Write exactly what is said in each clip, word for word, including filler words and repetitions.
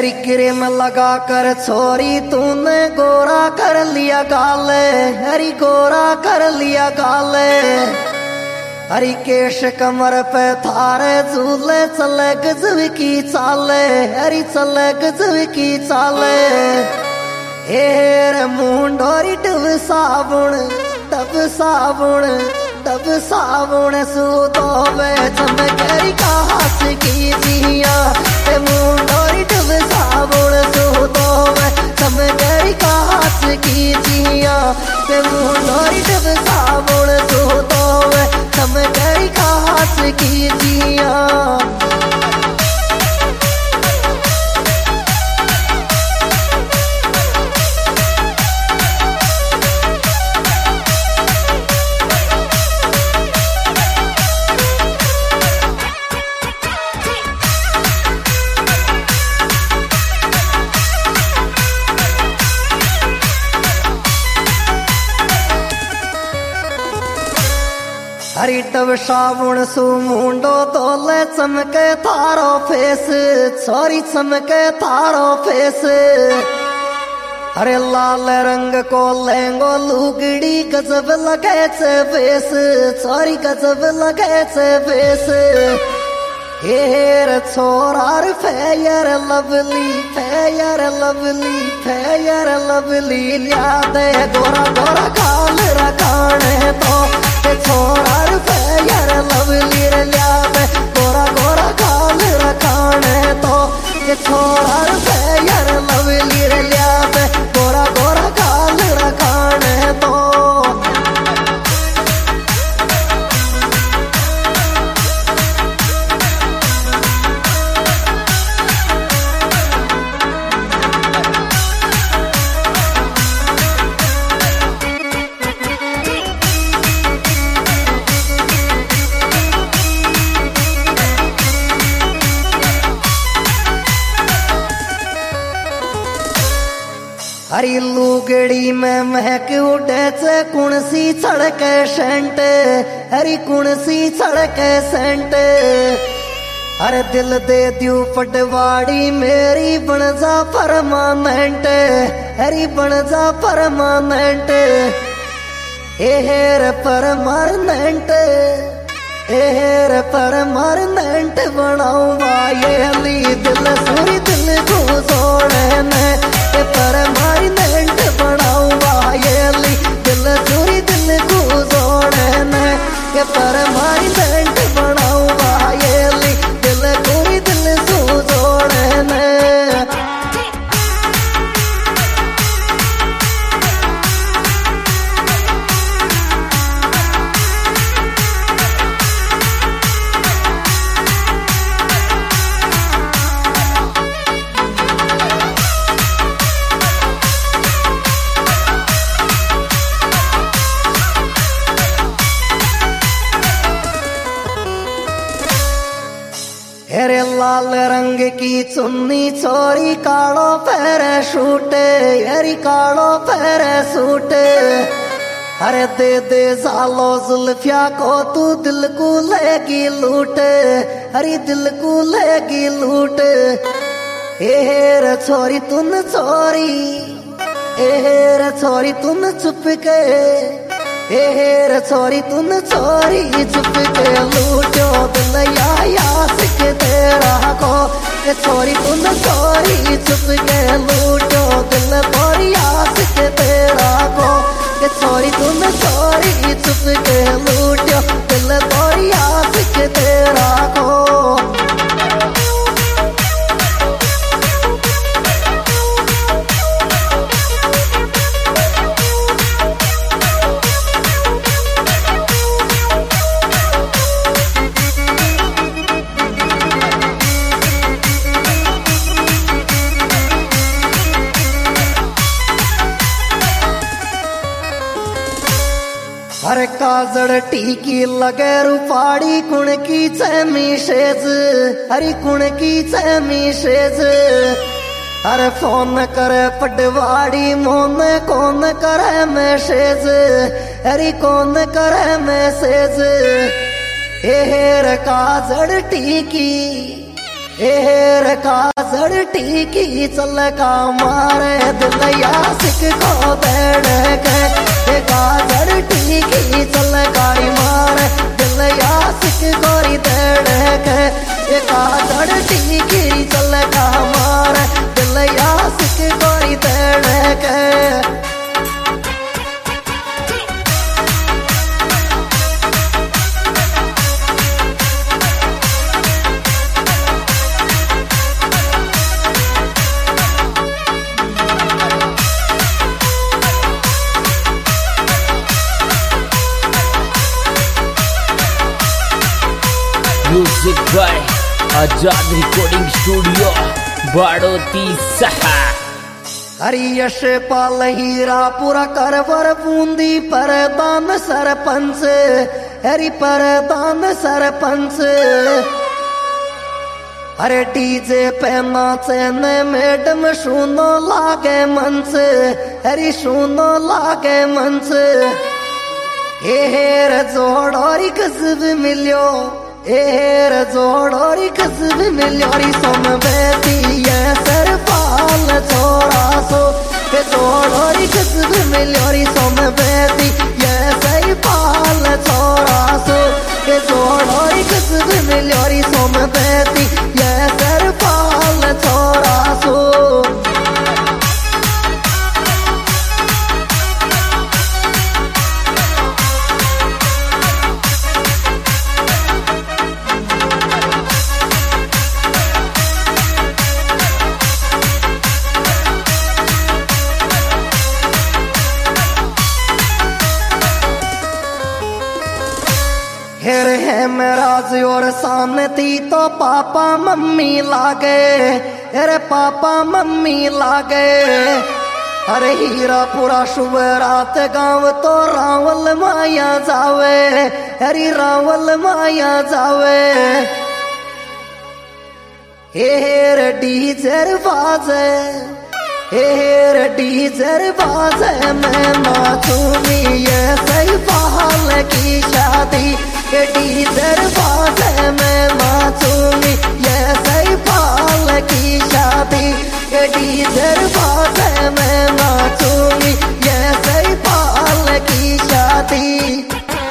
हरी cream लगा कर छोरी तूने गोरा कर लिया गाले, हरी गोरा कर लिया गाले। हरी केश कमर पे थारे झूले चले गजब की चाले, हरी चले गजब की चाले। हेर मुंडोरी डब साबुन डब साबुन डब साबुन सूदोवे चमकेरी कास की जिया। मुंडोरी डब साबुन सूदोवे चमकेरी कास की जिया। मुंडोरी डब साबुन सूदोवे चमकेरी कास की जिया। हरी डब साबुन सु मुंडो तोले चमके थारो फेस, छोरी चमके थारो फेस। अरे लाल रंग को लेंगो लुगड़ी गजब लगे छे फेस, छोरी गजब लगे छे फेस। हेर छोरार fair lovely fair lovely fair lovely लिया दे गोरा गोरा काल रखाने तो। छोरार फेयर लवली लिया दे गोरा गोरा काल रखाने तो। छोरार फेयर लवली लिया दे गोरा गोरा काल रखाने तो। हरी लुगड़ी में महक उठे से कुणसी छड़के सेंट, हरी कुणसी छड़के सेंट। अरे दिल दे दियो पटवाड़ी मेरी बन जा परमानेंट, हरी बन जा परमानेंट। एहेर परमानेंट एहेर परमानेंट बनाऊंगा ये ली दिल सूरी दिल को जोड़ने। परमानेंट बनाऊंगा ये ली दिल सूरी दिल को जोड़ने। ये परमानेंट बनाऊंगा ये ली दिल सूरी दिल को जोड़ने। हेरे लाल रंग की चुन्नी छोरी कालो पैराशूट, हरी कालो पैराशूट। अरे दे दे सालो जुल्फिया को तू दिल को लेगी लूट, हरी दिल को लेगी लूट। हेर छोरी तुम छोरी हेर छोरी तुम चुप के हेर छोरी तुम छोरी चुप के लूटो दिल या यास के तेरा को। छोरी तुम छोरी चुप के लूटो दिल पर यास के तेरा को। छोरी तुम छोरी चुप के लूटो दिल पर यास के तेरा को। हर काजड़ टीकी लगे रूपाड़ी कुण की चैमी शेज, हरी कुण की चैमी शेज। अरे फोन करे पटवाड़ी मोन कौन करे मैसेज, हरी कौन करे मैसेज। हेर काजड़ टीकी हेर काजड़ गाजर टीकी चल का मारे दिलया सिक को धड़क गाजर टीकी चल गाड़ी मारे दिलया सिक गोरी धड़क गाजर टीकी चल का मारे दिलया सिक गोरी धड़क music by Azad recording studio बाड़ोती सहा। हरी यश पाल हीरा पूरा करवर बूंदी परदान सरपंच हरी परदान सरपंच अरे डीजे पे नाचे ने मैडम सुनो लागे मंच हरी सुनो लागे मंच हेर जोड़ोरी कसब मिलियो हेर जोड़ोरी कसब मिलियोरी सोम बेटी ये सरपाल छोड़ा सो पे जोड़ोरी कसब मिलियोरी सोम बेटी ये सरपाल छोड़ा सो पे जोड़ोरी कसब मिलियोरी सोम बेटी ये सरपाल छोड़ा सो। हेर है मेराज और सामने थी तो पापा मम्मी लागे अरे पापा मम्मी लागे अरे हीरा पूरा शुभ रात गाँव तो रावल माया जावे अरे रावल माया जावे हेर डीजर बाजे हेर डीजर बाजे मैं नाचूंगी ये सही बहाल की शादी डीजर बाजे मैं नाचूंगी ये सही बहाल की शादी डीजर बाजे मैं नाचूंगी ये सही बहाल की शादी।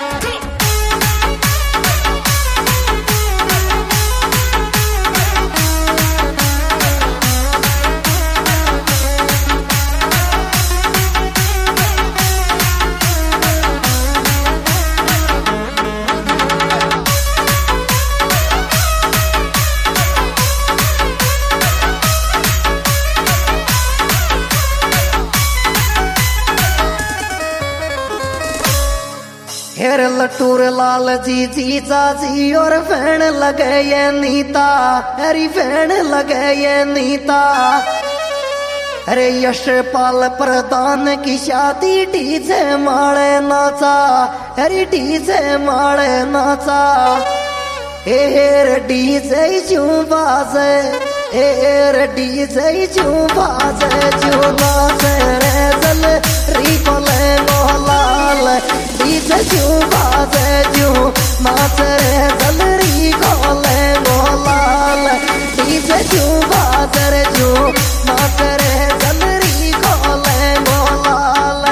हेर लटूर लाल जी जीजा जी और फैन लगे ये नीता हरी फैन लगे ये नीता अरे यश पाल प्रधान की शादी डीजे माड़े नाचा हरी डीजे माड़े नाचा हेर डीजे जू बाजे हेर डीजे जू बाजे जू नाचे रे जल री को ले लाल डीजे जू बाजे जू नाच रे जलरी को ले लाल डीजे जू बाजे रे जू नाच रे जलरी को ले लाल।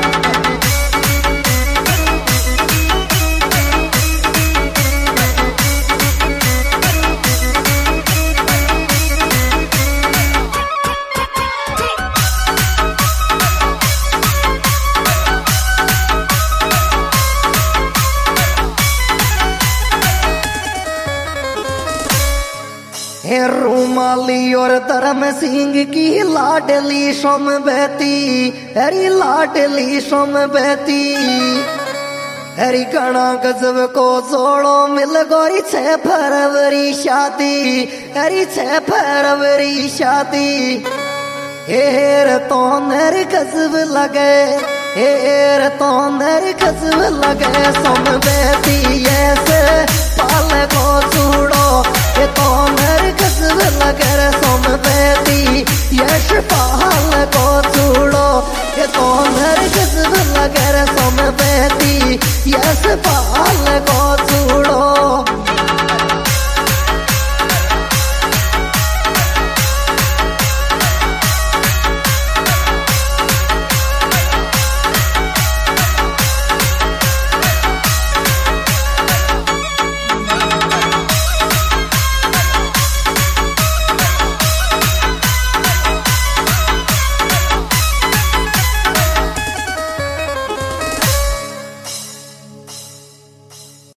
हे रूमाली और धर्म सिंह की लाडली सोम बहती हरी लाडली सोम बहती हरी घना गजब को जोड़ो मिल गोरी छह फरवरी शादी हरी छह फरवरी शादी हेर तो नर गजब लगे हेर तो नर गजब लगे सोम बहती ऐसे पाल को छूड़ो ये तो नर गजब लगे सोम बहती यश पाल को